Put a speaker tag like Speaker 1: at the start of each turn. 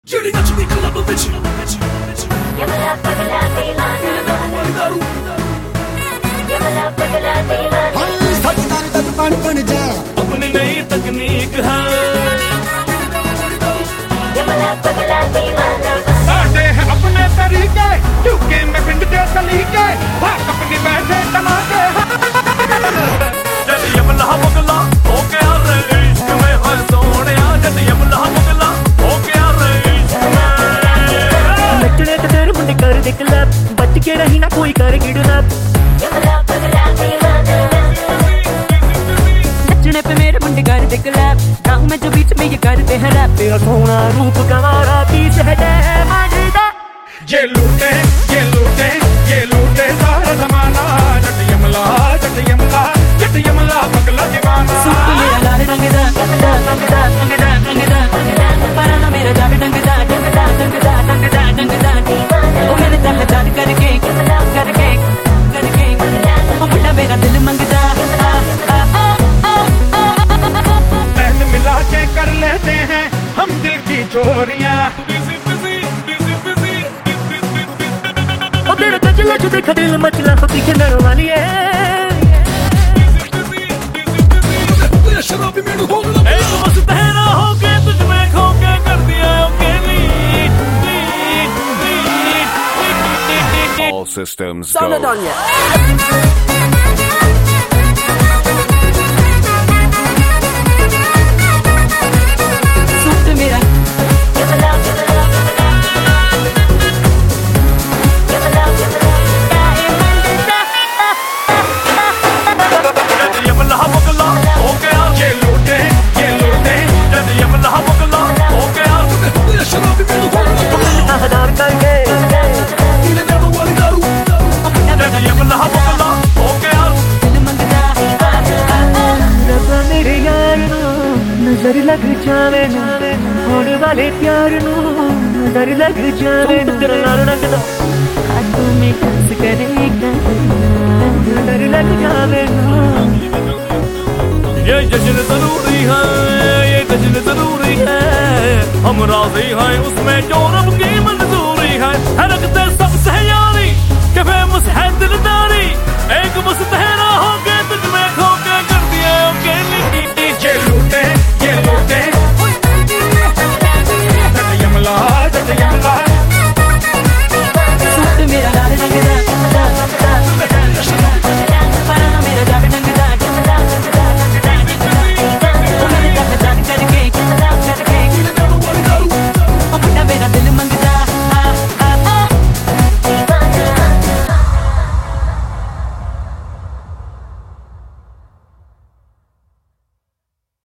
Speaker 1: ਜਿਹੜੀ ਨੱਚਦੀ ਕਲੱਬ ਵਿੱਚ ਯਮਲਾ ਪਗਲਾ ਦੀਵਾਨਾ ਯਮਲਾ ਪਗਲਾ ਦੀਵਾਨਾ
Speaker 2: साड़ी नारी तक बन जा
Speaker 1: अपनी नई तकनीक है यमला पगला दीवाना
Speaker 3: साडे है अपने तरीके यूके में पिंड के सलीके भाग अपनी बैठे तमाके
Speaker 1: जब यमला पगला हो गया रे इश्क में हर सोनिया जब यमला पगला हो गया रे इश्क में
Speaker 4: नचने ते तेरे मुंडे कर दे क्लब बच के रही ना कोई कर किडनैप
Speaker 1: यमला पगला दीवाना
Speaker 4: नचने पे मेरे मुंडे कर दे क्लब गाँव में जो बीच में ये करते हैं रैप तेरा सोना रूप गवारा पीस है जय माजदा
Speaker 3: ये लूटे सारा जमाना जट यमला पगला दीवाना
Speaker 4: सूट मेरा लाल रंग दा पराना मेरा जावे रंग दा ओ मेरे दिल जान करके ओ मुंडा मेरा दिल मंगदा
Speaker 3: पहन मिला के कर लेते हैं हम दिल की चोरियां
Speaker 4: ओ तेरे गजला जो देखा दिल मचला होती के नर वाली है
Speaker 1: शराबी मेनू हो गया
Speaker 5: एक मुस्तहरा होके तुझ में खोके कर दिया okay
Speaker 6: All systems
Speaker 4: Sound
Speaker 6: go.
Speaker 4: on ya suit मेरा
Speaker 1: यमला पगला
Speaker 5: जब यमला पगला हो गया
Speaker 3: ये लूटे
Speaker 5: जब यमला पगला हो गया
Speaker 1: शराबी मेनू हो गया
Speaker 4: हदार करके
Speaker 1: नीले देव वाली दारू
Speaker 5: जब यमला पगला हो गया
Speaker 4: दिल मंगदा रब्बा मेरे यार नू नजर लग जावे ना होने वाले प्यार नू नजर लग जावे ना तेरा नाल रंगदा हाथों में किस करेगा नजर लग जावे ना
Speaker 5: ये जश्न जरूरी है ये जश्न जरूरी है हम राजी हैं उसमें जो रब की मंजूरी है रखते सबसे यारी कि फेमस है दिलदारी एक मुस्तहरा हो